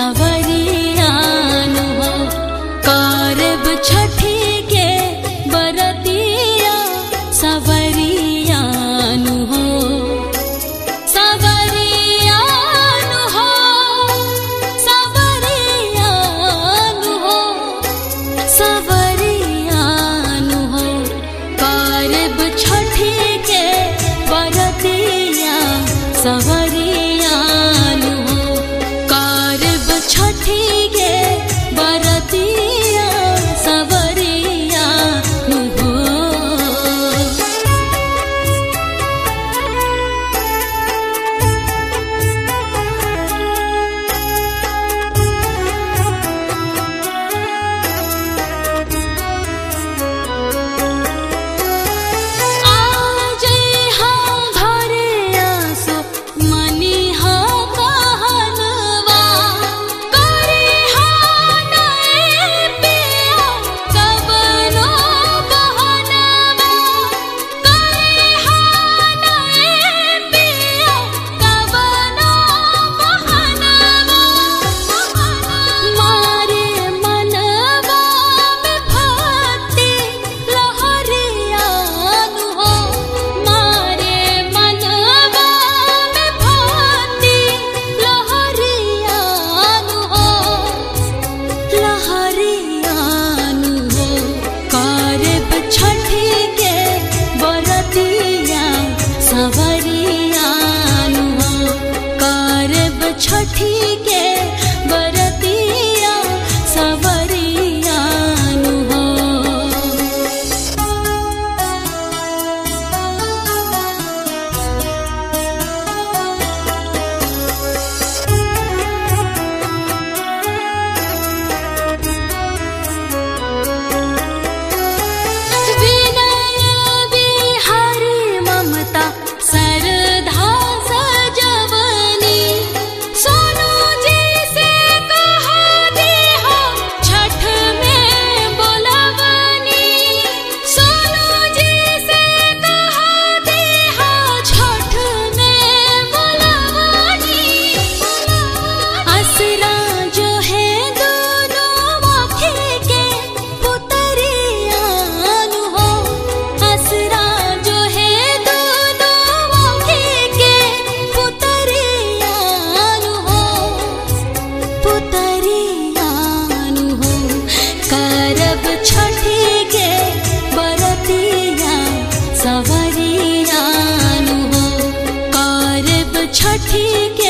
सवरियानु हो करब छठी के बरतिया सवरियानु हो सवरियानु हो सवरियानु हो सवरियानु हो करब छठी के बरतिया सवरियानु हो करब छठी के बरतिया सवरियानु हो। सवरियानु हो करब छठी के बरतिया सवरियानु हो। छठी के बरतिया सवरियानु हो करब छठी के